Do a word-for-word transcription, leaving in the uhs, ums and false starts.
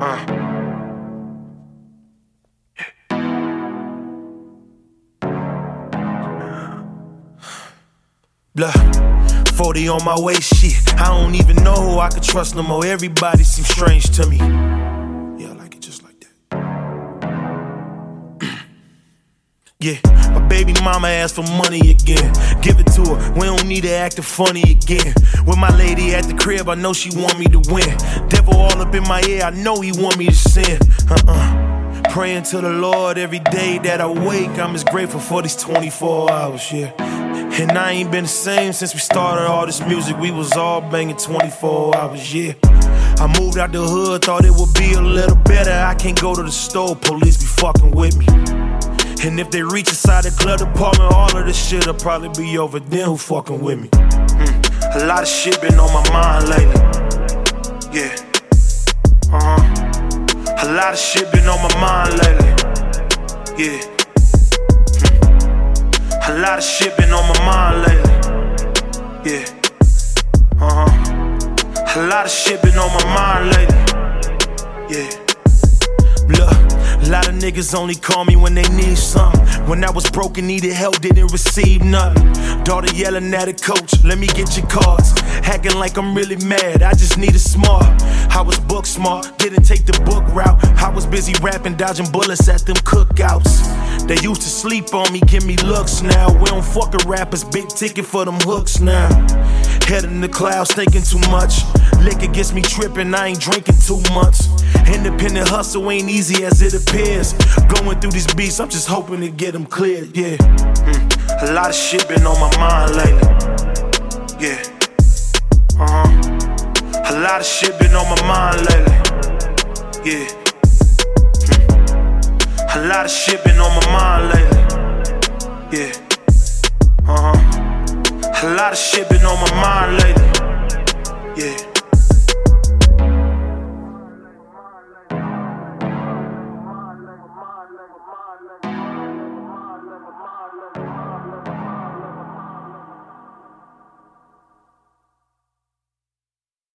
Uh. Blah, forty on my way, shit. I don't even know who I can trust no more. Everybody seems strange to me. Yeah, I like it just like that. Yeah, my baby mama asked for money again. Give it to her, we don't need to act funny again. With my lady at the crib, I know she want me to win. Devil all up in my ear, I know he want me to sin. Uh-uh. Praying to the Lord every day that I wake. I'm just grateful for these twenty-four hours, yeah. And I ain't been the same since we started all this music. We was all banging twenty-four hours, yeah. I moved out the hood, thought it would be a little better. I can't go to the store, police be fucking with me. And if they reach inside the glove department, all of this shit'll probably be over them who fucking with me. Mm. A lot of shit been on my mind lately. Yeah. Uh-huh. A lot of shit been on my mind lately. Yeah. A lot of shit been on my mind lately. Yeah. Uh-huh. A lot of shit been on my mind lately. Yeah. Look, a lot of niggas only call me when they need something. When I was broke and needed help, didn't receive nothing. Daughter yelling at a coach, let me get your cards. Hacking like I'm really mad, I just need a smart. I was book smart, didn't take the book route. I was busy rapping, dodging bullets at them cookouts. They used to sleep on me, give me looks now. We don't fuck with rappers, big ticket for them hooks now. Head in the clouds, thinking too much. Liquor gets me tripping, I ain't drinking two months. Independent hustle ain't easy as it appears. Going through these beats, I'm just hoping to get them cleared, yeah. Mm. A lot of shit been on my mind lately. Yeah. Uh-huh. A lot of shit been on my mind lately. Yeah. Mm. A lot of shit been on my mind lately. Yeah. Uh-huh. A lot of shit been on my mind lately. Yeah.